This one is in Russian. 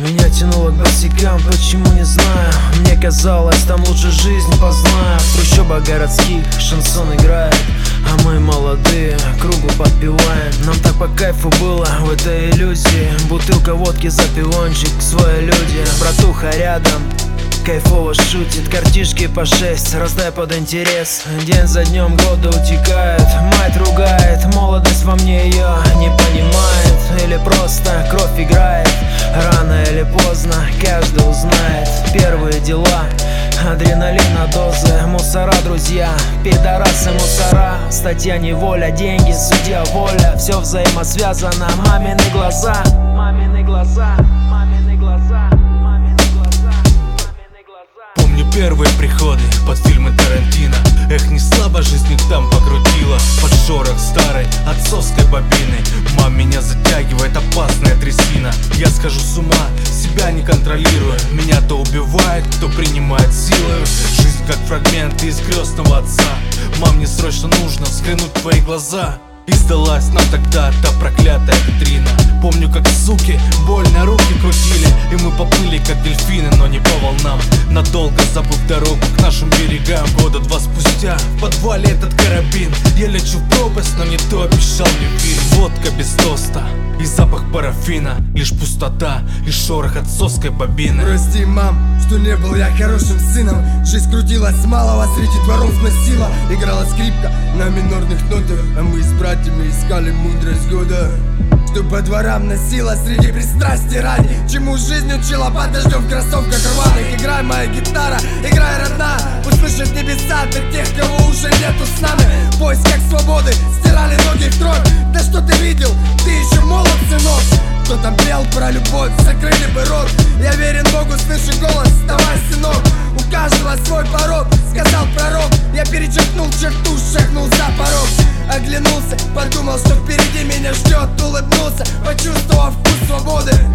Меня тянуло к босикам, почему не знаю. Мне казалось, там лучше жизнь познаю. В трущобах городских шансон играет, а мы молодые, кругу подпеваем. Нам так по кайфу было в этой иллюзии. Бутылка водки за пивончик, свои люди. Братуха рядом, кайфово шутит, картишки по 6, раздай под интерес. День за днем годы утекают, мать ругает, молодость во мне ее не понимает. Или просто кровь играет, рано или поздно каждый узнает. Первые дела, адреналина дозы, мусора, друзья, пидорасы, мусора. Статья неволя, деньги, судья, воля. Все взаимосвязано, мамины глаза, мамины глаза, мамины глаза. Помню первые приходы под фильмы Тарантино. Эх, не слабо жизнь их там покрутила. Под шорох старой отцовской бобины. Мам, меня затягивает опасная трясина. Я схожу с ума, себя не контролирую. Меня то убивает, кто принимает силою. Жизнь как фрагменты из крестного отца. Мам, мне срочно нужно взглянуть в твои глаза. И сдалась нам тогда та проклятая витрина. Помню, как суки больно руки крутили, и мы поплыли, как дельфины, но не по волнам, надолго забыв дорогу к нашим берегам. Года два спустя в подвале этот карабин. Я лечу в пропасть, но не то обещал мне фильм. Водка без тоста и запах парафина, лишь пустота и шорох отцовской бобины. Прости, мам, что не был я хорошим сыном. Жизнь крутилась с малого, среди дворов носила. Играла скрипка на минорных нотах, а мы с братьями искали мудрость года. Что по дворам носила среди пристрастий ради. Чему жизнь учила под дождем в кроссовках рваных. Играй, моя гитара, играй, родная. Услышат небеса для тех, кого уже нету с нами. В поисках свободы стирали ноги в кровь. Да что ты видел, ты еще молод, сынок. Кто там пел про любовь, закрыли бы рот. Я верен Богу, слышу голос, вставай, сынок. У каждого свой порог, сказал пророк. Я перечеркнул черту, шагнул за порог. Оглянулся, подумал, что впереди меня ждет. Улыбнулся, почувствовав вкус свободы.